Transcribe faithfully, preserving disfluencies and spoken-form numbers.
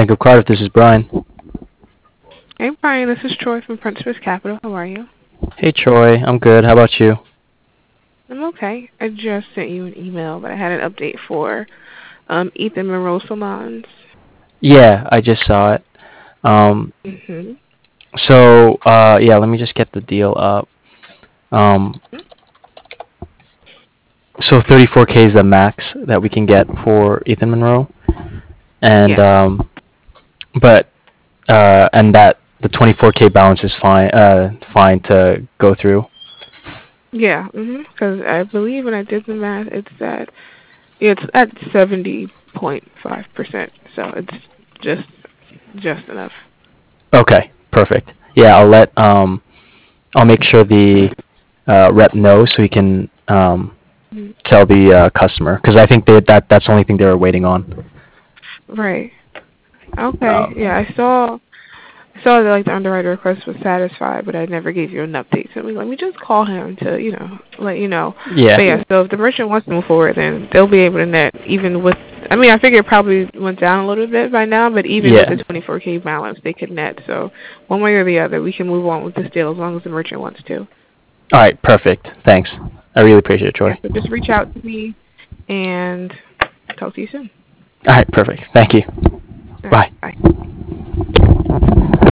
Bank of Cardiff. This is Brian. Hey Brian, this is Troy from Principus Capital. How are you? Hey, Troy. I'm good. How about you? I'm okay. I just sent you an email, but I had an update for um, Ethan Monroe Salons. Yeah, I just saw it. Um, Mhm. so, uh, yeah, let me just get the deal up. Um, so thirty-four K is the max that we can get for Ethan Monroe, and Yes. um, but uh, and that the twenty-four K balance is fine. Uh, fine to go through. Yeah. Mhm. Because I believe when I did the math, it's at it's at seventy point five percent. So it's just just enough. Okay, perfect. Yeah, I'll let um, I'll make sure the uh, rep knows so he can um, Mhm. tell the uh, customer because I think they, that that's the only thing they were waiting on. Right. Okay. Um, Yeah, I saw saw that like the underwriter request was satisfied, but I never gave you an update. So let me just call him to, you know, let you know. yeah, But yeah, so if the merchant wants to move forward, then they'll be able to net even with. I mean, I figure it probably went down a little bit by now, but even with yeah. the twenty-four K balance, they could net. So one way or the other, we can move on with this deal as long as the merchant wants to. All right, perfect. Thanks. I really appreciate it, Yeah, Troy. so just reach out to me and talk to you soon. All right, perfect. Thank you. All right, Bye. bye.